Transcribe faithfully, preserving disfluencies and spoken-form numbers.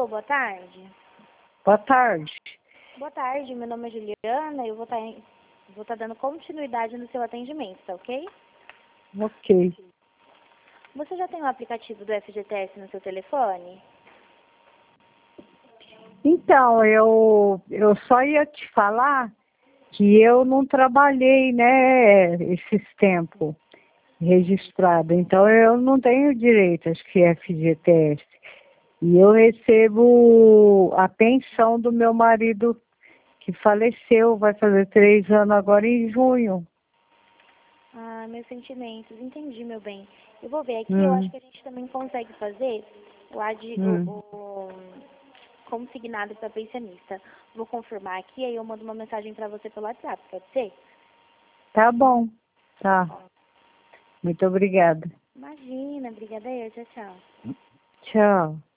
Alô, boa tarde. Boa tarde. Boa tarde, meu nome é Juliana e eu vou estar vou estar dando continuidade no seu atendimento, tá ok? Ok. Você já tem o aplicativo do F G T S no seu telefone? Então, eu, eu só ia te falar que eu não trabalhei, né, esses tempos registrado. Então, eu não tenho direito, acho que F G T S. E eu recebo a pensão do meu marido que faleceu, vai fazer três anos agora em junho. Ah, meus sentimentos, entendi, meu bem. Eu vou ver aqui, eu acho Hum, que a gente também consegue fazer o, adi, o, hum. o consignado para pensionista. Vou confirmar aqui, aí eu mando uma mensagem para você pelo WhatsApp, pode ser? Tá bom. Tá. Muito obrigada. Imagina, brigadeiro, tchau, tchau. Tchau.